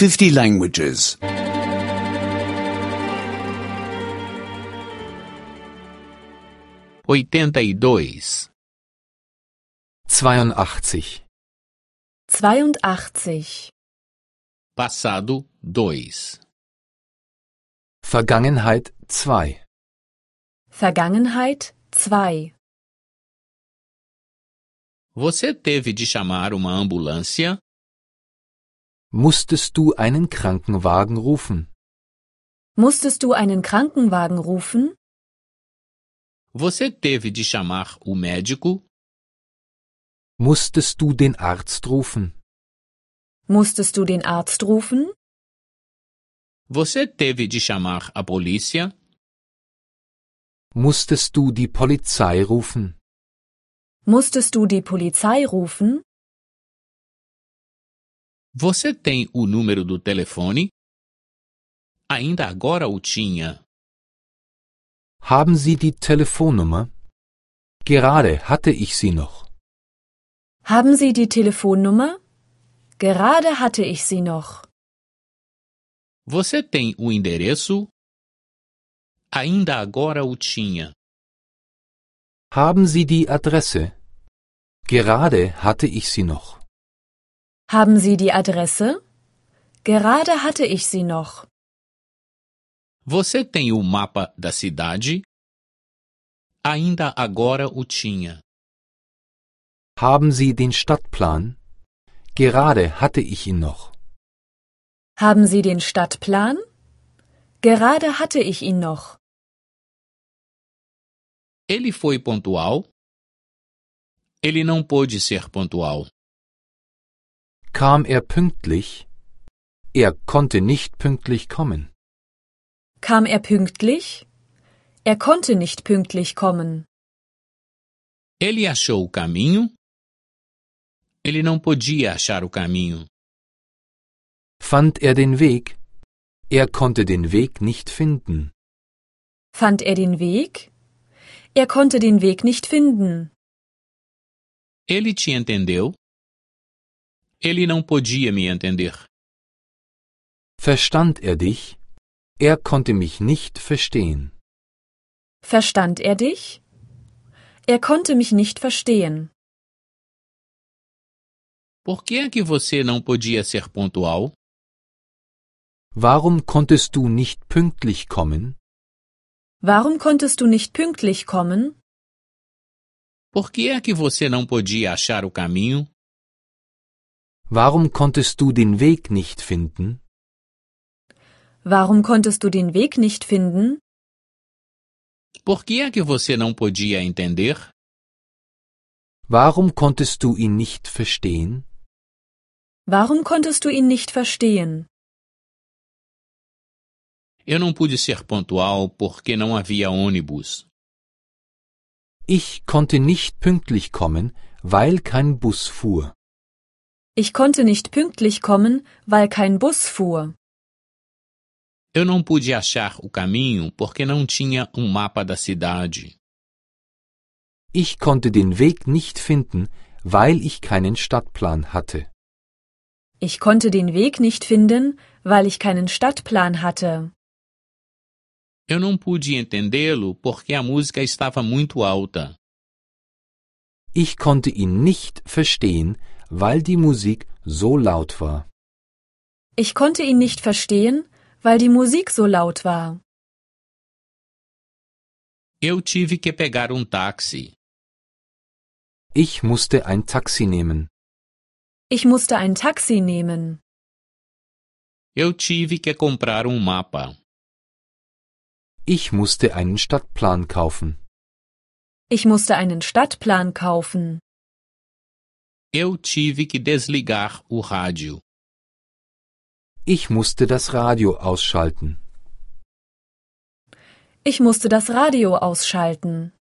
50 languages. 82. 82. 82. Passado 2. Vergangenheit 2. Vergangenheit 2. Você teve de chamar uma ambulância? Musstest du einen Krankenwagen rufen? Musstest du einen Krankenwagen rufen? Você teve de chamar o médico? Musstest du den Arzt rufen? Musstest du den Arzt rufen? Você teve de chamar a polícia? Musstest du die Polizei rufen? Musstest du die Polizei rufen? Você tem o número do telefone? Ainda agora o tinha. Haben Sie die Telefonnummer? Gerade hatte ich sie noch. Haben Sie die Telefonnummer? Gerade hatte ich sie noch. Você tem o endereço? Ainda agora o tinha. Haben Sie die Adresse? Gerade hatte ich sie noch. Haben Sie die Adresse? Gerade hatte ich sie noch. Você tem o mapa da cidade? Ainda agora o tinha. Haben Sie den Stadtplan? Gerade hatte ich ihn noch. Haben Sie den Stadtplan? Gerade hatte ich ihn noch. Ele foi pontual? Ele não pôde ser pontual. Kam er pünktlich? Er konnte nicht pünktlich kommen. Kam er pünktlich? Er konnte nicht pünktlich kommen. Ele achou o caminho? Ele não podia achar o caminho. Fand er den Weg? Er konnte den Weg nicht finden. Fand er den Weg? Er konnte den Weg nicht finden. Ele te entendeu? Ele não podia me entender. Verstand er dich? Er konnte mich nicht verstehen. Verstand er dich? Er konnte mich nicht verstehen. Por que é que você não podia ser pontual? Warum konntest du nicht pünktlich kommen? Warum konntest du nicht pünktlich kommen? Por que é que você não podia achar o caminho? Warum konntest du den Weg nicht finden? Warum konntest du den Weg nicht finden? Por que é que você não podia entender? Warum konntest du ihn nicht verstehen? Warum konntest du ihn nicht verstehen? Eu não pude ser pontual porque não havia ônibus. Ich konnte nicht pünktlich kommen, weil kein Bus fuhr. Ich konnte nicht pünktlich kommen, weil kein Bus fuhr. Eu não pude achar o caminho porque não tinha mapa da cidade. Ich konnte den Weg nicht finden, weil ich keinen Stadtplan hatte. Ich konnte den Weg nicht finden, weil ich keinen Stadtplan hatte. Eu não pude entendê-lo porque a música estava muito alta. Ich konnte ihn nicht verstehen, weil die Musik so laut war. Ich konnte ihn nicht verstehen, weil die Musik so laut war. Eu tive que pegar táxi. Ich musste ein Taxi nehmen. Ich musste ein Taxi nehmen. Eu tive que comprar mapa. Ich musste einen Stadtplan kaufen. Ich musste einen Stadtplan kaufen. Eu tive que desligar o rádio. Ich musste das Radio ausschalten. Ich musste das Radio ausschalten.